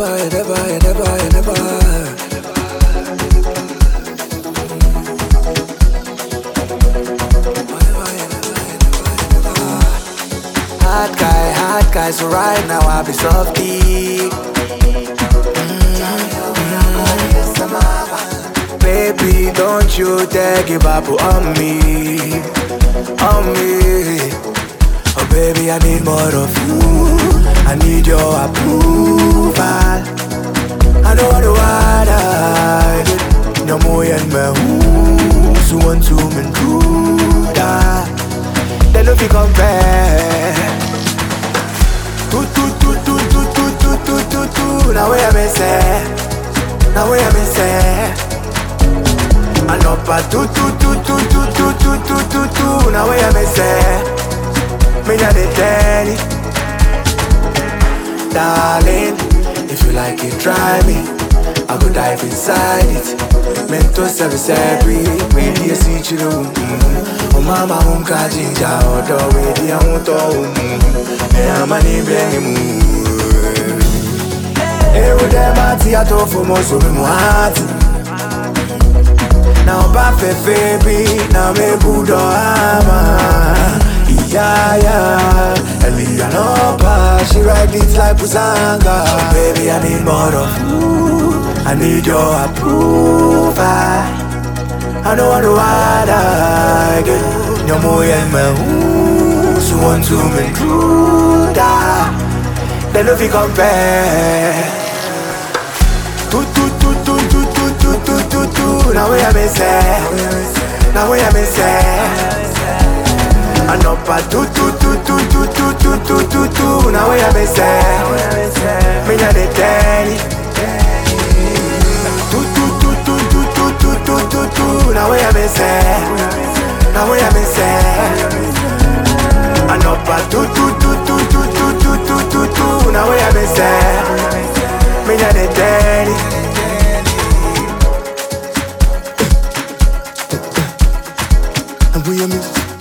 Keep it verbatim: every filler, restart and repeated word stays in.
never, you never, you never, you never. Hard guy, hard guy, so right now I'll be softy. Mm-hmm. Baby, don't you dare give up on me, on me. Oh baby, I need more of you. I need your approval. I don't want to hide it. No more than me who so want to me do that. Then if you compare, tu tu tu tu tu tu tu tu tu tu. Now where me say, now where me say. I know pas tu tu tu tu tu tu tu tu tu tu. Now where me say, me not the daddy. Darling, if you like it, try me. I go dive inside it. Mental service every maybe a see you. Oh mama, I'm catching down. The way the I'm told. I'm a name move. Every day my tea to for most of my heart. Now baby, baby, now me Buddha ama. Yeah, yeah, Elianopa, she ride it like Pusanga. Baby, I need more of you. I need your approval. I don't want to hide again. No more than me who so want to me do that. Then if you compare, tu tu tu tu tu tu tu tu tu tu. Now where me say, now where me say. I know pas tu tu tu tu tu tu tu tu tu tu. Now where me say, me not the daddy. Tu tu tu tu tu tu tu tu tu tu. Now where me say, now where me say. I know pas tu tu tu tu tu tu tu tu tu tu. Now where me say, me not the daddy. And we are